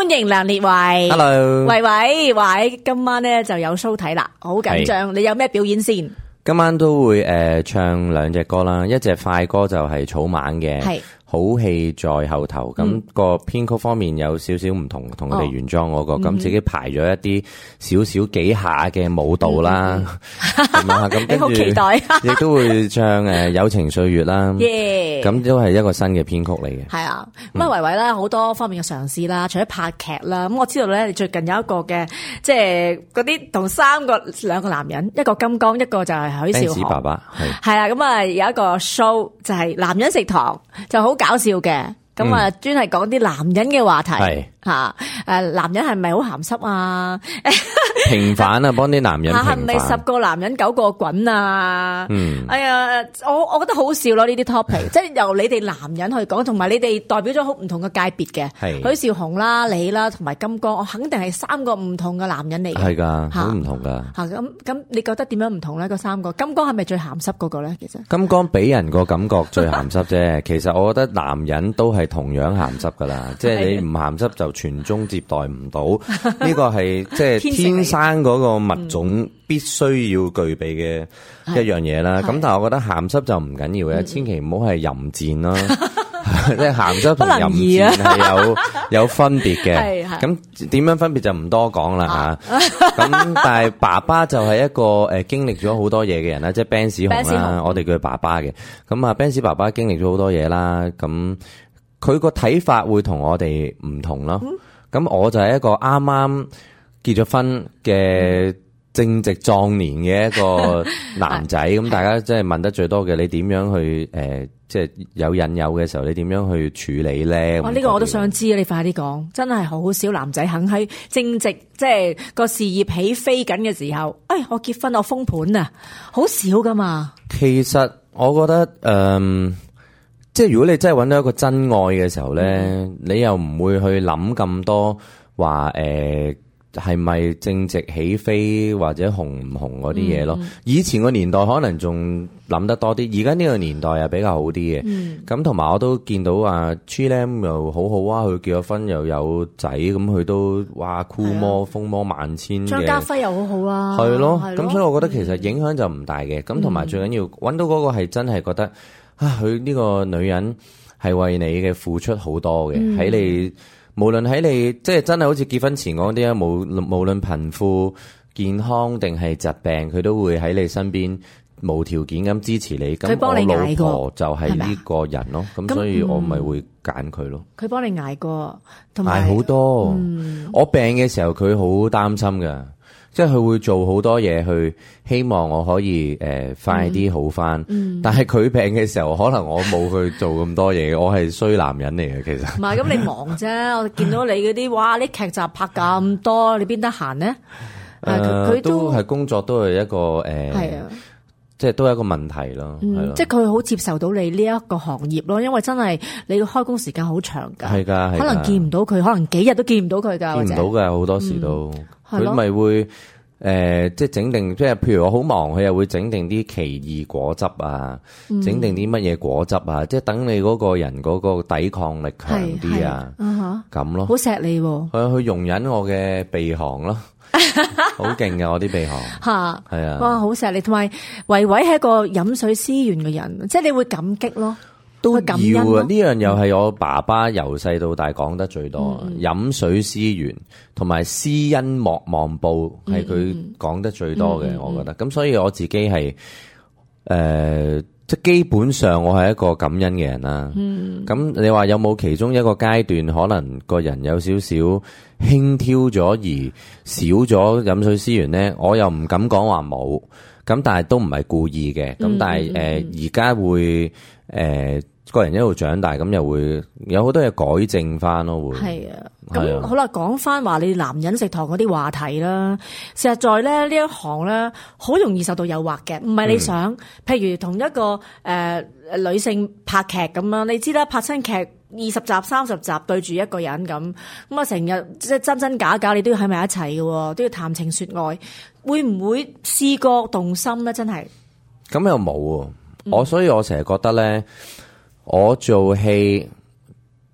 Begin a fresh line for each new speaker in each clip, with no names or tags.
歡迎梁烈唯。
Hello，
喂，今晚咧就有 show 睇啦，好緊張。你有咩表演先？
今晚都會唱兩隻歌啦，一隻快歌就係草蜢嘅。好戲在後頭，咁個編曲方面有少少唔同，同佢哋原裝嗰個，咁自己排咗一啲少少幾下嘅舞蹈啦，咁
你好期待，
亦都會唱友情歲月啦，咁都係一個新嘅編曲嚟嘅。
係啊，咁啊維維咧好多方面嘅嘗試啦，除咗拍劇啦，咁我知道咧你最近有一個嘅，即係嗰啲同兩個男人，一個金剛，一個就係許紹雄爸爸，係啦，咁啊有一個 show 就係男人食堂，就好搞笑嘅，咁啊專係講啲男人嘅話題吓，男人係咪好鹹濕啊？
平反啊，幫啲男人平反。係咪
10個男人9個滾啊？哎呀，我覺得好笑咯呢啲 topic， 即係由你哋男人去講，同埋你哋代表咗好唔同嘅界別嘅，許紹雄啦、你啦，同埋金剛，我肯定係3個唔同嘅男人嚟嘅。係噶，
好唔同噶。
吓咁，你覺得點樣唔同咧？嗰3個，金剛係咪最鹹濕嗰個咧？其實
金剛俾人個感覺最鹹濕啫，其實我覺得男人都係同樣鹹濕噶啦，即係你唔鹹濕就傳宗接代唔到，呢個係即係天生嗰個物種必須要具備嘅一樣嘢啦。咁但係我覺得鹹濕就唔緊要嘅，千祈唔好係淫賤咯，即係鹹濕同淫賤係有分別嘅。咁點樣分別就唔多講啦吓。咁但係爸爸就係一個經歷咗好多嘢嘅人啦，即係 Ben 雄啦，我哋叫佢爸爸嘅。咁啊 Ben 爸爸經歷咗好多嘢啦，咁佢個睇法會同我哋唔同咯。咁我就係一個啱啱結咗婚嘅正值壯年嘅一個男仔，咁大家即係問得最多嘅，你點樣去即係有引誘嘅時候，你點樣去處理咧？
哇！呢個我都想知，你快啲講，真係好少男仔肯喺正值即係個事業起飛緊嘅時候，我結婚我封盤啊，好少噶嘛。
其實我覺得即係如果你真係揾到一個真愛嘅時候咧，你又唔會去諗咁多話係咪正值起飛或者紅唔紅嗰啲嘢咯。以前個年代可能仲諗得多啲，而家呢個年代又比較好啲嘅。咁同埋我都見到啊 Chilam 又好好啊，佢結咗婚又有仔，咁佢都哇酷魔風魔萬千嘅。
張家輝又好好啦，
係咯。咁所以我覺得其實影響就唔大嘅。咁同埋最緊要揾到嗰個係真係覺得佢呢個女人係為你嘅付出好多嘅，喺你無論喺你即係真係好似結婚前講啲啊，無論貧富健康定係疾病，佢都會喺你身邊無條件咁支持你。咁我老婆就係呢個人咯，咁所以我咪會揀佢咯。
佢幫你捱過，同埋
捱好多。我病嘅時候佢好擔心噶。即係佢會做好多嘢去希望我可以快啲好翻，但係佢病嘅時候，可能我冇去做咁多嘢，我係衰男人嚟嘅其實。
唔係咁你忙啫，我見到你嗰啲哇，啲劇集拍咁多，你邊得閒呢？佢
都係工作，都係一個係啊。即係都係一個問題咯，
即係佢好接受到你呢一個行業咯，因為真係你嘅開工時間好長㗎，
係㗎，
可能見唔到佢，可能幾日都見唔到佢㗎，
見唔到㗎，好多時都佢咪會即係整定，即係譬如我好忙，佢又會整定啲奇異果汁啊，整定啲乜嘢果汁啊，即係等你嗰個人嗰個抵抗力強啲啊，咁咯，
好錫你喎，
佢容忍我嘅鼻鼾咯。好勁㗎我啲鼻鼾
吓，
係啊，
哇，好錫你，同埋維維係一個飲水思源嘅人，即係你會感激咯，
都感恩啊！呢樣又係我爸爸由細到大講得最多，飲水思源同埋施恩莫望報係佢講得最多嘅，我覺得。咁所以我自己係即係基本上我係一個感恩嘅人啦。咁你話有冇其中一個階段可能個人有少少輕佻咗而少咗飲水思源咧？我又唔敢講話冇，咁但係都唔係故意嘅。咁但係而家會個人一路長大，咁又會有好多嘢改正翻咯。會
係啊，咁好啦，講翻話你男人食堂嗰啲話題啦。事實在咧呢一行咧，好容易受到誘惑嘅，唔係你想。譬如同一個女性拍劇咁樣，你知啦，拍親劇20集30集對住一個人咁啊，成日即係真真假假，你都要喺埋一齊嘅，都要談情說愛，會唔會試過動心咧？真係
咁又冇，所以我成日覺得咧。我做戲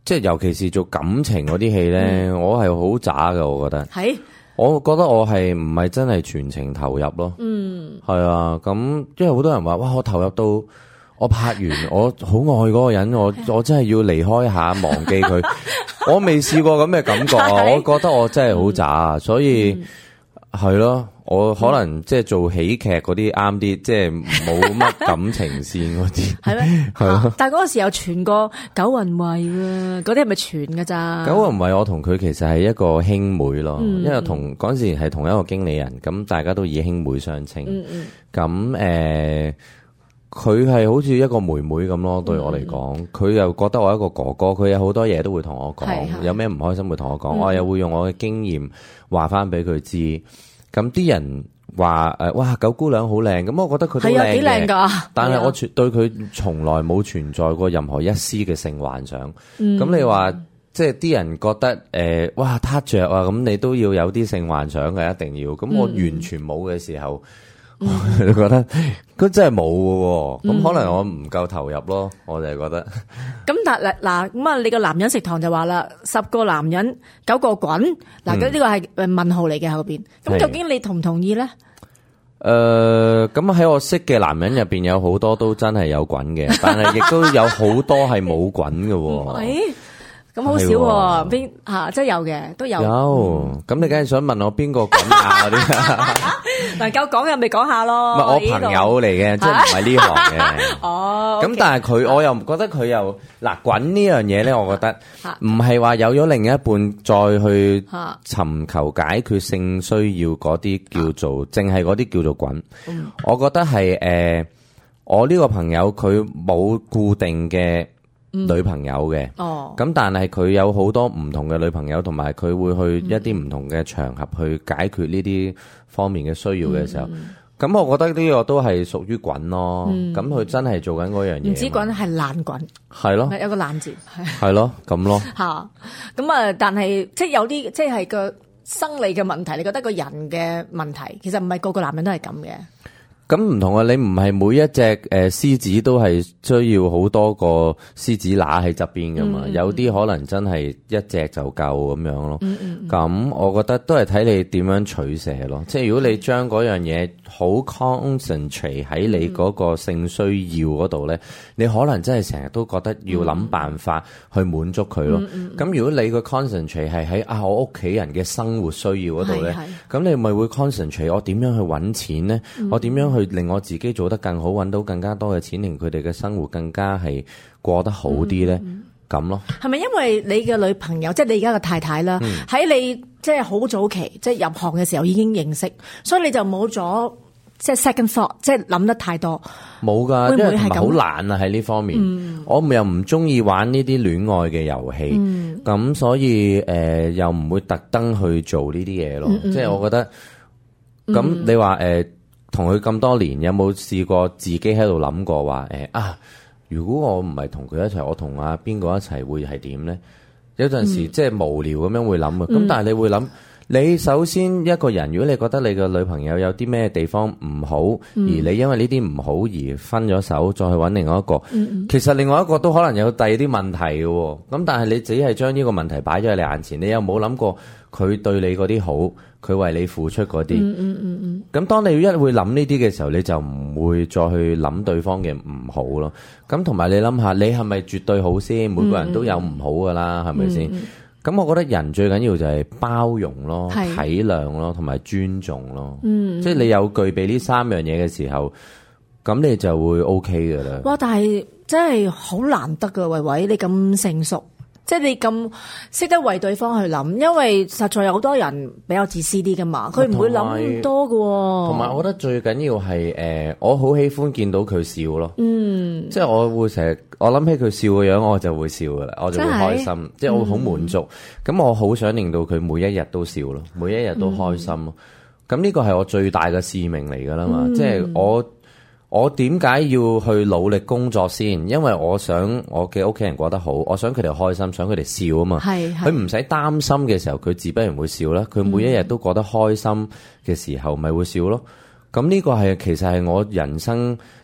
即係尤其是做感情嗰啲戲咧，我係好渣㗎，我覺得。
係。
我覺得我係唔係真係全程投入咯。係啊，咁因為好多人話，哇，我投入到我拍完，我好愛嗰個人，我真係要離開下，忘記佢。我未試過咁嘅感覺啊！我覺得我真係好渣，所以係咯。我可能即係做喜劇嗰啲啱啲，即係冇乜感情線嗰啲。
係咩？係咯。但係嗰個時候傳過九雲慧喎，嗰啲係咪傳㗎咋？
九雲慧我同佢其實係一個兄妹咯，因為同嗰陣時係同一個經理人，咁大家都以兄妹相稱。咁佢係好似一個妹妹咁咯，對我嚟講，佢又覺得我一個哥哥，佢有好多嘢都會同我講，有咩唔開心會同我講，我又會用我嘅經驗話翻俾佢知。咁啲人話哇，九姑娘好靚，咁我覺得佢都靚嘅，幾靚㗎。但係我對佢從來冇存在過任何一絲嘅性幻想。咁你話即係啲人覺得哇撻着啊，咁你都要有啲性幻想嘅，一定要。咁我完全冇嘅時候，我就覺得佢真係冇嘅。咁可能我唔夠投入咯，我就係覺得。咁
但嗱咁啊，你個男人食堂就話啦，10個男人9個滾。嗱，呢個係問號嚟嘅後邊。咁究竟你同唔同意咧？
咁喺我識嘅男人入邊有好多都真係有滾嘅，但係亦都有好多係冇滾嘅。咁好少喎，邊即係有嘅，都有。有，咁你梗係想問我邊個講下嗰啲？
能夠講嘅咪講下咯。
唔係我朋友嚟嘅，即係唔係呢行嘅。
哦。
咁但係我又唔覺得佢又嗱滾呢樣嘢咧，我覺得唔係話有咗另一半再去尋求解決性需要嗰啲叫做，淨係嗰啲叫做滾。我覺得係我呢個朋友佢冇固定嘅女朋友嘅，咁但係佢有好多唔同嘅女朋友，同埋佢會去一啲唔同嘅場合去解決呢啲方面嘅需要嘅時候，咁我覺得呢個都係屬於滾咯。咁佢真係做緊嗰樣嘢，
唔止滾係爛滾，
係咯，
有個爛字，
係咯咁咯。
咁啊，但係即係有啲即係個生理嘅問題，你覺得個人嘅問題，其實唔係個個男人都係咁嘅。
咁唔同啊！你唔係每一隻獅子都係需要好多個獅子乸喺側邊噶嘛？有啲可能真係一隻就夠咁樣咯。咁我覺得都係睇你點樣取捨咯。即係如果你將嗰樣嘢好 concentrate 喺你嗰個性需要嗰度咧，你可能真係成日都覺得要諗辦法去滿足佢咯。咁如果你個 concentrate 係喺我屋企人嘅生活需要嗰度咧，咁你咪會 concentrate 我點樣去揾錢咧？我點樣去令我自己做得更好，揾到更加多嘅錢，令佢哋嘅生活更加係過得好啲咧，咁咯。係咪因為你嘅女朋友，即係你而家嘅太太啦，喺你即係好早期，即係入行嘅時候已經認識，所以你就冇咗即係 second thought，即係諗得太多。冇㗎，因為係好懶啊喺呢方面。我又唔中意玩呢啲戀愛嘅遊戲，咁所以又唔會特登去做呢啲嘢咯。即係我覺得，咁你話同佢咁多年，有冇試過自己喺度諗過話如果我唔係同佢一齊，我同阿邊個一齊會係點咧？有陣時即係無聊咁樣會諗啊。咁但係你會諗，你首先一個人，如果你覺得你個女朋友有啲咩地方唔好，而你因為呢啲唔好而分咗手，再去揾另外一個，其實另外一個都可能有第二啲問題嘅。咁但係你只係將呢個問題擺咗喺你眼前，你有冇諗過佢對你嗰啲好？佢為你付出嗰啲，咁當你一會諗呢啲嘅時候，你就唔會再去諗對方嘅唔好咯。咁同埋你諗下，你係咪絕對好先？每個人都有唔好噶啦，係咪先？咁我覺得人最緊要就係包容咯、體諒咯，同埋尊重咯。即係你有具備呢3樣嘢嘅時候，咁你就會 OK 噶啦。哇！但係真係好難得噶，維維你咁成熟。即係你咁識得為對方去諗，因為實在有好多人比較自私啲噶嘛，佢唔會諗咁多噶。同埋我覺得最緊要係我好喜歡見到佢笑咯。即係我會成日我諗起佢笑嘅樣，我就會笑噶啦，我就會開心，即係我好滿足。咁我好想令到佢每一日都笑咯，每一日都開心咯。咁呢個係我最大嘅使命嚟噶啦嘛，即係我點解要去努力工作先？因為我想我嘅屋企人過得好，我想佢哋開心，想佢哋笑啊嘛。佢唔使擔心嘅時候，佢自不然會笑啦。佢每一日都過得開心嘅時候，咪會笑咯。咁呢個係其實係我人生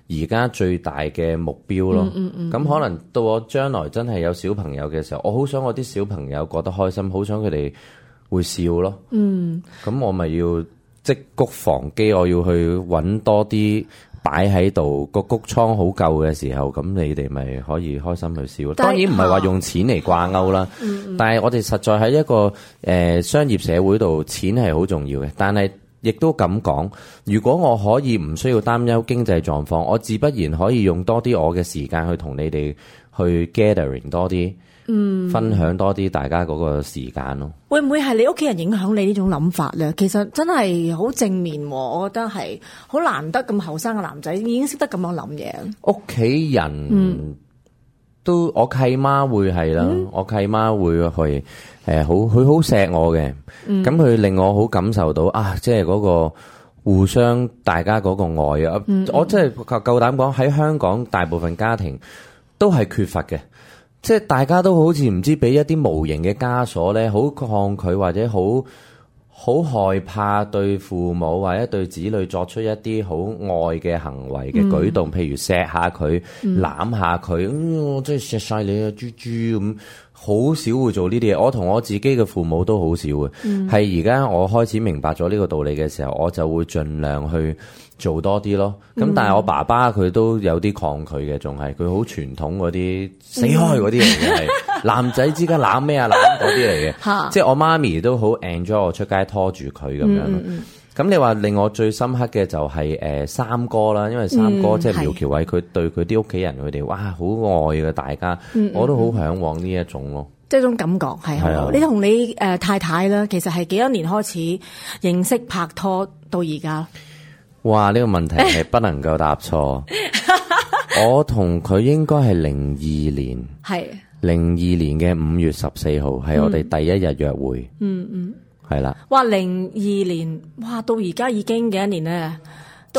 而家最大嘅目標咯。咁可能到我將來真係有小朋友嘅時候，我好想我啲小朋友覺得開心，好想佢哋會笑咯。咁我咪要積谷防饑，我要去揾多啲擺喺度，個谷倉好夠嘅時候，咁你哋咪可以開心去笑。當然唔係話用錢嚟掛鈎啦，但係我哋實在喺一個商業社會度，錢係好重要嘅。但係亦都咁講，如果我可以唔需要擔憂經濟狀況，我自不然可以用多啲我嘅時間去同你哋去 gathering 多啲。分享多啲大家嗰個時間咯。
會唔會係你屋企人影響你呢種諗法咧？其實真係好正面喎，我覺得係好難得咁後生嘅男仔已經識得咁樣諗嘢。
屋企人都我契媽會係啦，我契媽會去佢好錫我嘅，咁佢令我好感受到啊，即係嗰個互相大家嗰個愛啊。我真係夠膽講喺香港大部分家庭都係缺乏嘅。即係大家都好似唔知俾一啲無形嘅枷鎖咧，好抗拒或者好害怕對父母或者對子女作出一啲好愛嘅行為嘅舉動，譬如錫下佢、攬下佢，我真係錫晒你啊，豬豬咁，好少會做呢啲嘢。我同我自己嘅父母都好少嘅，係而家我開始明白咗呢個道理嘅時候，我就會盡量去做多啲咯。咁但係我爸爸佢都有啲抗拒嘅，仲係佢好傳統嗰啲死開嗰啲嚟嘅，係男仔之間攬咩啊攬嗰啲嚟嘅。即係我媽咪都好 enjoy 我出街拖住佢咁樣。咁你話令我最深刻嘅就係三哥啦，因為三哥即係苗僑偉，佢對佢啲屋企人佢哋哇好愛嘅大家，我都好向往呢一種咯。
即係種感覺係好。你同你太太啦，其實係幾多年開始認識拍拖到而家？
哇！呢個問題係不能夠答錯。我同佢應該係02年，係02年嘅5月14號係我哋第一日約會。係啦。哇！02年，哇！到而家已經幾多年咧？都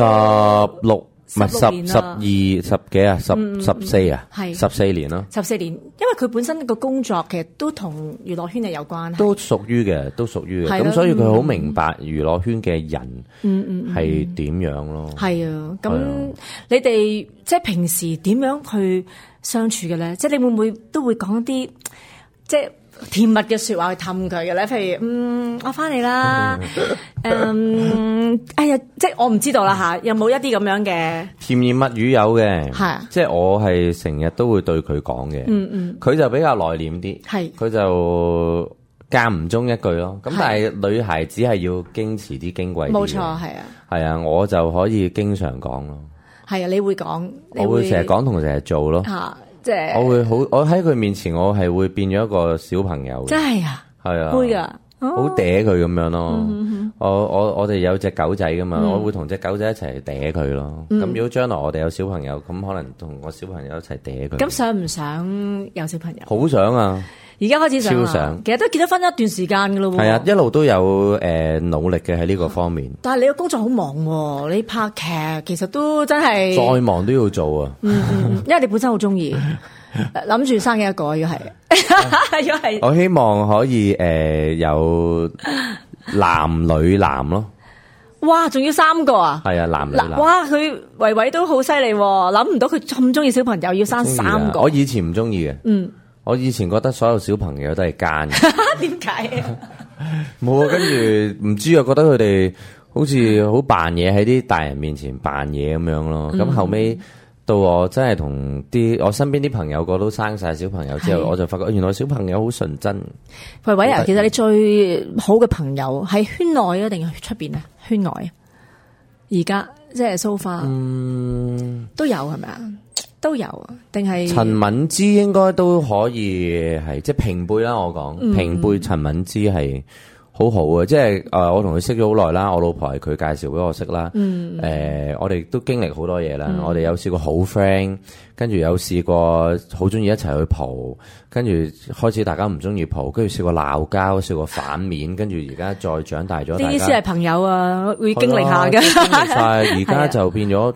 16唔係12十幾啊，14啊，係14年咯。14年，因為佢本身個工作其實都同娛樂圈係有關係，都屬於嘅。咁所以佢好明白娛樂圈嘅人係點樣咯。係啊，咁你哋即係平時點樣去相處嘅咧？即係你會唔會都會講一啲即係甜蜜嘅說話去氹佢嘅咧？譬如我翻嚟啦，哎呀，即係我唔知道啦吓，有冇一啲咁樣嘅甜言蜜語？有嘅，係即係我係成日都會對佢講嘅。佢就比較內斂啲，係佢就間唔中一句咯。咁但係女孩子係要矜持啲、矜貴啲。冇錯，係啊，係啊，我就可以經常講咯。係啊，你會講，我會成日講同成日做咯。吓。即係我喺佢面前，我係會變咗一個小朋友。真係啊，係啊，會噶，好嗲佢咁樣咯。我哋有隻狗仔噶嘛，我會同隻狗仔一齊嗲佢咯。咁如果將來我哋有小朋友，咁可能同我小朋友一齊嗲佢。咁想唔想有小朋友？好想啊！而家開始想，超想。其實都結咗婚一段時間噶咯。係啊，一路都有努力嘅喺呢個方面。但係你個工作好忙喎，你拍劇其實都真係再忙都要做啊。因為你本身好中意，諗住生一個，如果係，我希望可以有男女男咯。哇，仲要3個啊？係啊，男女男。哇，佢維維都好犀利，諗唔到佢咁中意小朋友，要生3個。我以前唔中意嘅。我以前覺得所有小朋友都係奸嘅。點解啊？冇啊，跟住唔知啊，覺得佢哋好似好扮嘢喺啲大人面前扮嘢咁樣咯。咁後尾到我真係同我身邊啲朋友個都生晒小朋友之後，我就發覺原來小朋友好純真。維維啊，其實你最好嘅朋友係圈內啊，定係出邊啊？圈外啊？而家即係 so far 都有係咪啊？都有啊，定係陳敏之應該都可以係即係平輩啦。我講平輩陳敏之係好好啊，即係我同佢識咗好耐啦，我老婆係佢介紹俾我識啦。我哋都經歷好多嘢啦。我哋有試過好 friend， 跟住有試過好中意一齊去蒲，跟住開始大家唔中意蒲，跟住試過鬧交，試過反面，跟住而家再長大咗，呢啲先係朋友啊，會經歷下嘅。經歷晒，而家就變咗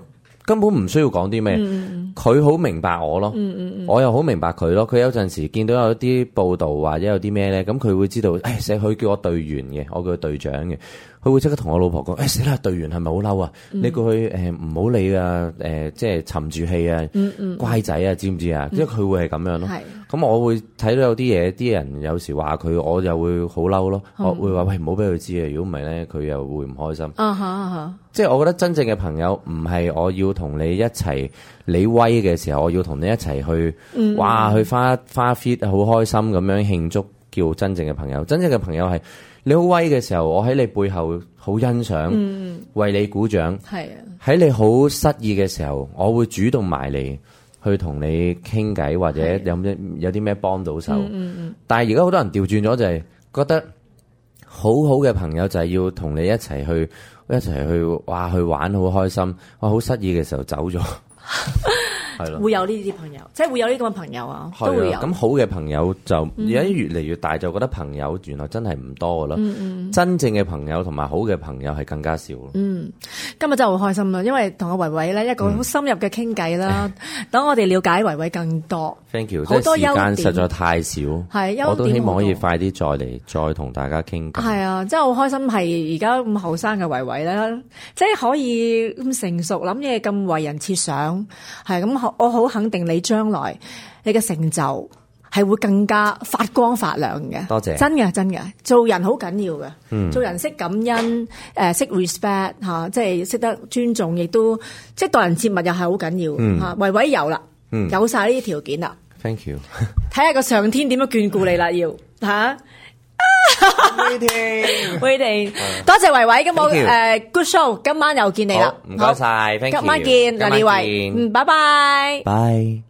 根本唔需要講啲咩，佢好明白我咯，我又好明白佢咯。佢有陣時見到有啲報道或者有啲咩咧，咁佢會知道，佢叫我隊員嘅，我叫佢隊長嘅。佢會即刻同我老婆講，死啦，隊員係咪好嬲啊？你叫佢唔好理啊，即係沉住氣啊，乖仔啊，知唔知啊？即係佢會係咁樣咯。咁我會睇到有啲嘢，啲人有時話佢，我又會好嬲咯。我會話喂，唔好俾佢知啊！如果唔係咧，佢又會唔開心。即係我覺得真正嘅朋友唔係我要同你一齊，你威嘅時候，我要同你一齊去，去花 fit 好開心咁樣慶祝，叫真正嘅朋友。真正嘅朋友係你好威嘅時候，我喺你背後好欣賞，為你鼓掌。喺你好失意嘅時候，我會主動埋嚟去同你傾偈，或者有啲咩幫到手。但係而家好多人調轉咗，就係覺得好好嘅朋友就係要同你一齊去去玩好開心。我好失意嘅時候走咗。係咯，
會有呢啲朋友，即係會有呢咁嘅朋友啊，都會有。咁
好嘅朋友就而家越嚟越大，就覺得朋友原來真係唔多噶啦。真正嘅朋友同埋好嘅朋友係更加少。
今日真係好開心啦，因為同阿維維咧一個好深入嘅傾偈啦，等我哋了解維維更多。
Thank you，好多優點，時間實在太少，我都希望可以快啲再同大家傾偈。
係啊，真係好開心，係而家咁後生嘅維維咧，即係可以咁成熟，諗嘢咁為人設想，係咁。我好肯定你將來你嘅成就係會更加發光發亮嘅。
多謝，
真嘅，做人好緊要嘅，做人識感恩，識 respect 吓，即係識得尊重，亦都即係待人接物又係好緊要吓。維維有啦，有晒呢啲條件啦。
Thank you，
睇下個上天點樣眷顧你啦，要吓。Waiting， 多謝維維，咁我good show， 今晚又見你啦，
唔該晒，
今晚見梁利維，拜拜，
拜。